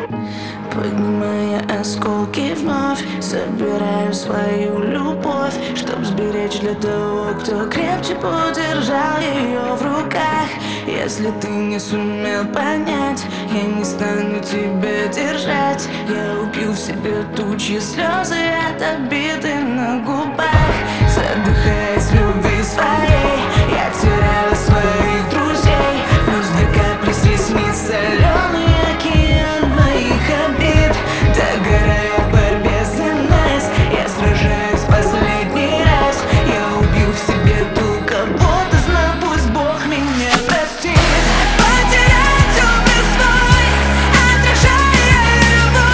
Поднимая осколки вновь, собираю свою любовь, чтоб сберечь для того, кто крепче подержал ее в руках. Если ты не сумел понять, я не стану тебя держать. Я убью в себе тучи слезы от обиды на губах. Задыхаясь в любви своей, я теряла своих друзей. Воздуха плеслись вниз соленый океан моих обид. Догораю в борьбе за нас, я сражаюсь последний раз. Я убью в себе ту, кого ты знал, пусть Бог меня простит. Потерять образ свой, отражая его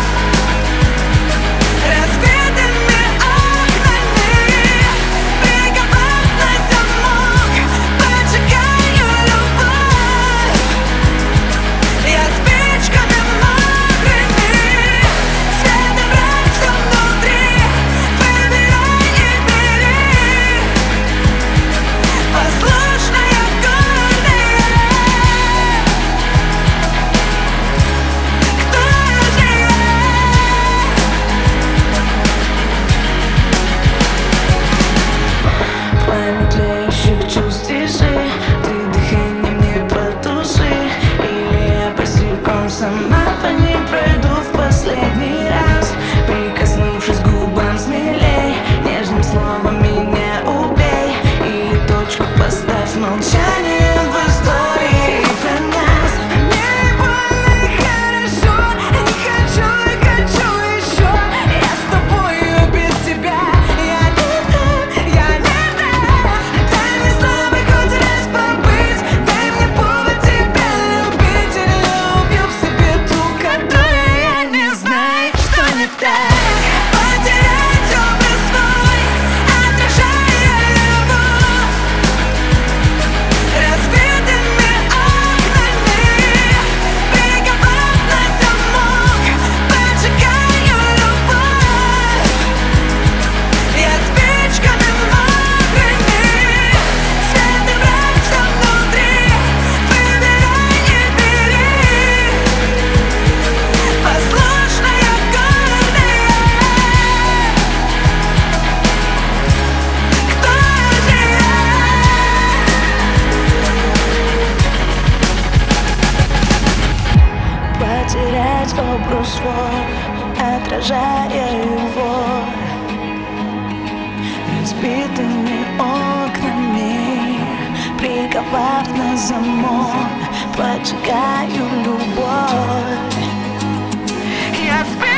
разбитыми окнами, приковав на замок, поджигаю любовь. Я спичками мокрыми, свет и мрак все внутри, выбирай и бери. Послушная, гордая, кто же я? Пламя тлеющих чувств тиши, ты дыхание мне потуши, или я босиком сама по ним пройду в последний раз. Прикоснувшись к губам смелей, нежным словом меня убей, или точку поставь, молчание в истории про нас. Мне больно и хорошо, я не хочу и хочу еще. Я с тобою без тебя, я не та. Дай мне слабый хоть раз побыть, дай мне повод тебя любить. Или я убью в себе ту, которую я не знаю, что не так. Потерять образ свой, отражая его разбитыми окнами, приковав на замок, поджигаю любовь. Я спичками мокрыми, свет и мрак все внутри, выбирай и бери. Послушная, гордая, кто же я? Потерять образ свой, отражая его разбитыми окнами, приковав на замок, поджигаю любовь. Я